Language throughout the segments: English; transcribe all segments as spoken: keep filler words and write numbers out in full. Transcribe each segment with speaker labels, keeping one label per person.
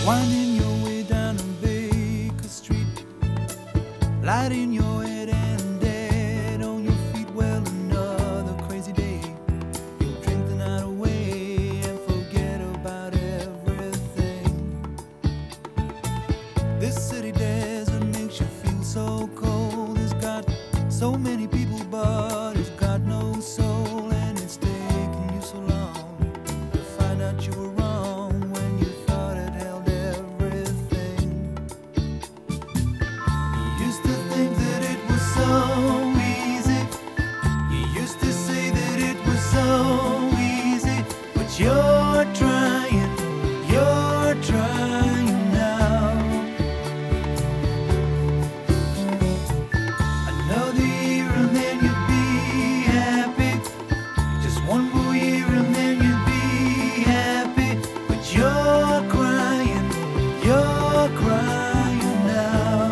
Speaker 1: Winding your way down on Baker Street, light in your head and dead on your feet. Well, another crazy day. You'll drink the night away and forget about everything. This city desert makes you feel so cold. It's got so many people, but it's got no soul. And it's taken you so long to find out you were wrong when you thought it held everything. You used to think that it was so easy. You used to say that it was so easy. But you're trying, you're trying now. Another year and then you'd be happy. Just one more year and then you'd be happy. But you're crying, you're crying now.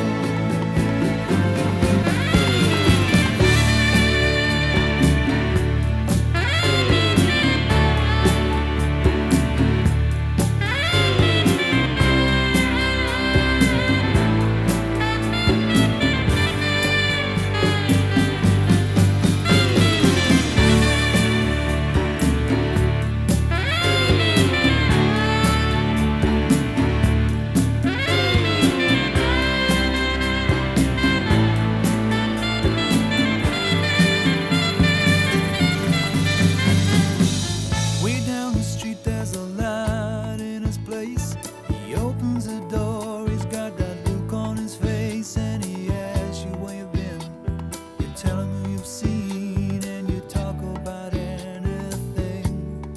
Speaker 1: Way down the street there's a light in his place. He opens the door, he's got that look on his face, and he asks you where you've been. You tell him who you've seen and you talk about anything.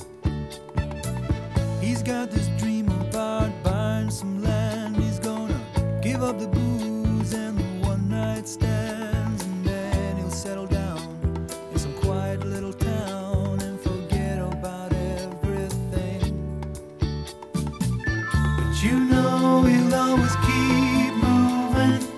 Speaker 1: He's got this dream about buying some land. He's gonna give up the booze and the one night stands, and then he'll settle down in some quiet little town and forget about everything. But you know he'll always keep moving.